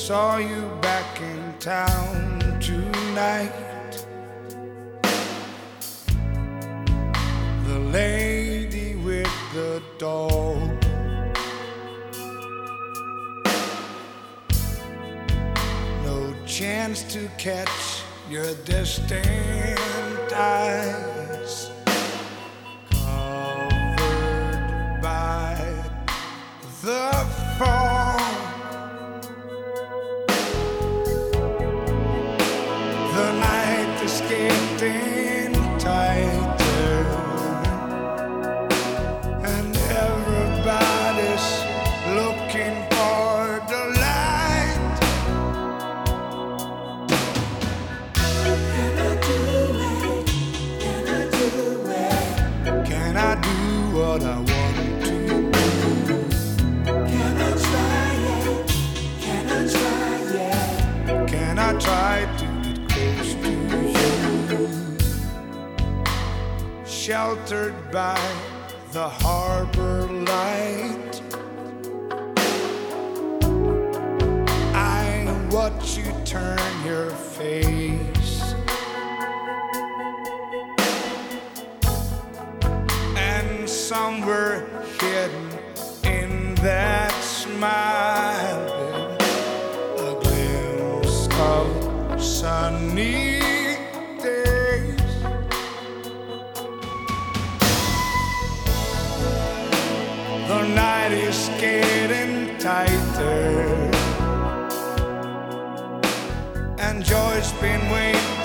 saw you back in town tonight. The lady with the dog. No chance to catch your distant eyes, covered by the fog. The night is getting tighter, and everybody's looking for the light. Can I do it? Can I do it? Can I do what I want to do? Can I try it? Can I try it? Can I try to get close to you? Sheltered by the harbor light, I watch you turn your face, and somewhere hidden in that smile, a glimpse of sunny days. The night is getting tighter, and joy's been waiting